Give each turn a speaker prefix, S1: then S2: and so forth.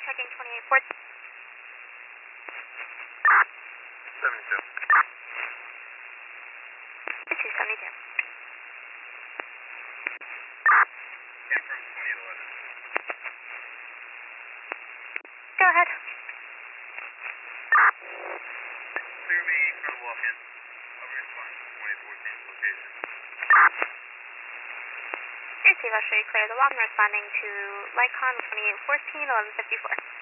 S1: checking 2814.
S2: 72.
S1: 272.
S2: Came from 2011.
S1: Go ahead.
S2: Clear me for the walk-in. I'll respond to 2014 location.
S1: Receive, I'll show you clear the walk. I'm responding to Lycon 2814, 1154.